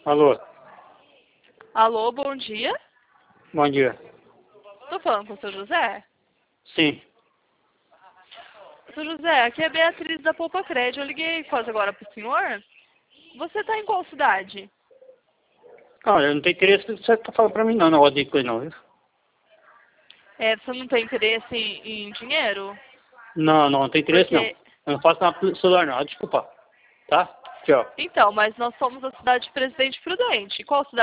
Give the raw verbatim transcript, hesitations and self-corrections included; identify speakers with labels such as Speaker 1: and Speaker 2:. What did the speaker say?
Speaker 1: Alô,
Speaker 2: Alô, bom dia.
Speaker 1: bom dia.
Speaker 2: Tô falando com o seu José?
Speaker 1: Sim.
Speaker 2: Seu José, aqui é a Beatriz da Poupa Crédito. Eu liguei quase agora pro senhor. Você tá em qual cidade?
Speaker 1: Olha, eu não tenho interesse no que você tá falando pra mim não, não gosto de coisa não, viu?
Speaker 2: É, você não tem interesse em, em dinheiro?
Speaker 1: Não, não, não tenho interesse não.
Speaker 2: Porque...
Speaker 1: Eu não faço nada pelo celular não, desculpa. Tá? Tchau.
Speaker 2: Então, mas nós somos a cidade de Presidente Prudente. Qual cidade?